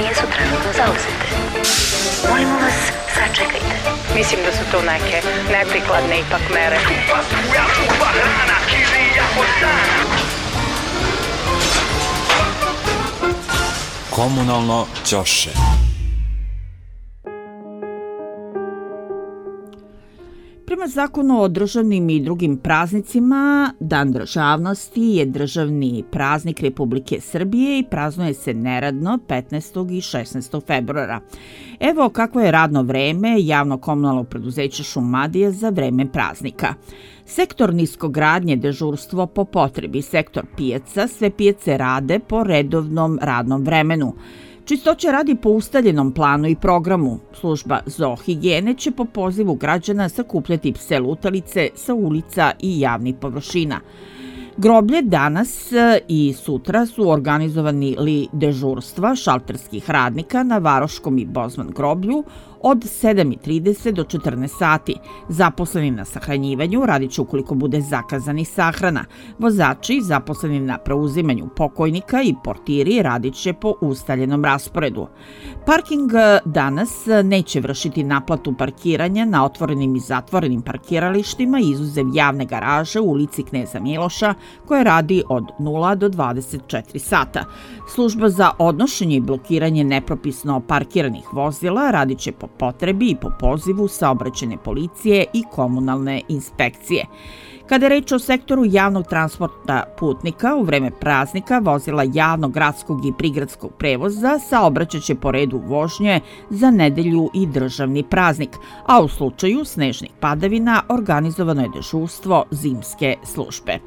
nisu trenutno zauzete. Molimo vas, sačekajte. Mislim da su to neke neprikladne ipak mere. Komunalno ćoše. Prema zakonu o državnim i drugim praznicima, Dan državnosti je državni praznik Republike Srbije i praznuje se neradno 15. i 16. februara. Evo kako je radno vreme javno-komunalnog preduzeća Šumadija za vreme praznika. Sektor niskogradnje dežurstvo po potrebi, sektor pijaca, sve pijace rade po redovnom radnom vremenu. Čistoća radi po ustaljenom planu i programu. Služba zoohigijene će po pozivu građana sakupljati pse lutalice sa ulica i javnih površina. Groblje danas i sutra su organizovani dežurstva šalterskih radnika na Varoškom i Bozman groblju od 7:30 do 14 sati. Zaposleni na sahranjivanju radit će ukoliko bude zakazani sahrana. Vozači zaposleni na preuzimanju pokojnika i portiri radit će po ustaljenom rasporedu. Parking danas neće vršiti naplatu parkiranja na otvorenim i zatvorenim parkiralištima izuzev javne garaže u ulici Kneza Miloša koja radi od 0 do 24 sata. Služba za odnošenje i blokiranje nepropisno parkiranih vozila radit će po potrebi i po pozivu saobraćajne policije i komunalne inspekcije. Kada je reč o sektoru javnog transporta putnika, u vreme praznika vozila javnog, gradskog i prigradskog prevoza saobraćat će po redu vožnje za nedelju i državni praznik, a u slučaju snežnih padavina organizovano je dežurstvo zimske službe.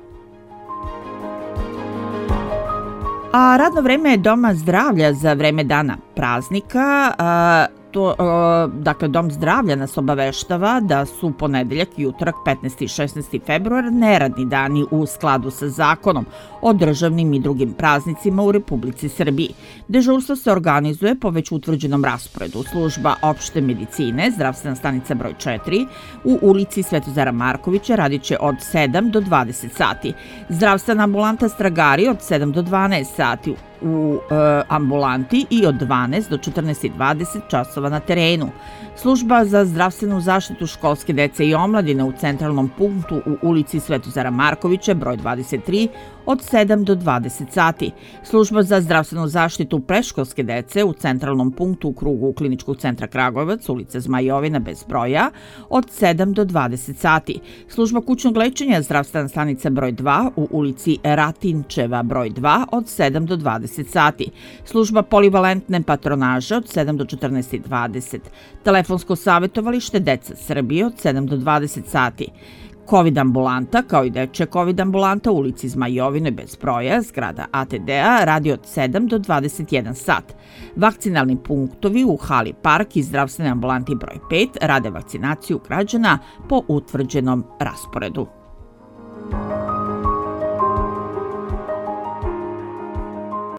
A radno vreme je Doma zdravlja za vreme dana praznika. Dakle, Dom zdravlja nas obaveštava da su ponedeljak i utorak 15. i 16. februar neradni dani u skladu sa zakonom o državnim i drugim praznicima u Republici Srbiji. Dežurstvo se organizuje po već utvrđenom rasporedu. Služba opšte medicine, zdravstvena stanica broj 4, u ulici Svetozara Markovića radit će od 7 do 20 sati. Zdravstvena ambulanta Stragari od 7 do 12 sati u ambulanti i od 12 do 14:20 časova na terenu. Služba za zdravstvenu zaštitu školske dece i omladine u centralnom punktu u ulici Svetozara Markovića broj 23 od 7 do 20 sati. Služba za zdravstvenu zaštitu predškolske dece u centralnom punktu u krugu Kliničkog centra Kragujevac, ulica Zmajovina bez broja od 7 do 20 sati. Služba kućnog lečenja zdravstvena stanica broj 2 u ulici Ratinčeva broj 2 od 7 do 20 sati. Služba polivalentne patronaže od 7 do 14:20. Telefonsko savjetovalište Deca Srbije od 7 do 20 sati. Covid ambulanta, kao i dečja Covid ambulanta u ulici Zmajovine bez broja, zgrada ATD-a, radi od 7 do 21 sat. Vakcinalni punktovi u Hali Park i zdravstvene ambulanti broj 5 rade vakcinaciju građana po utvrđenom rasporedu.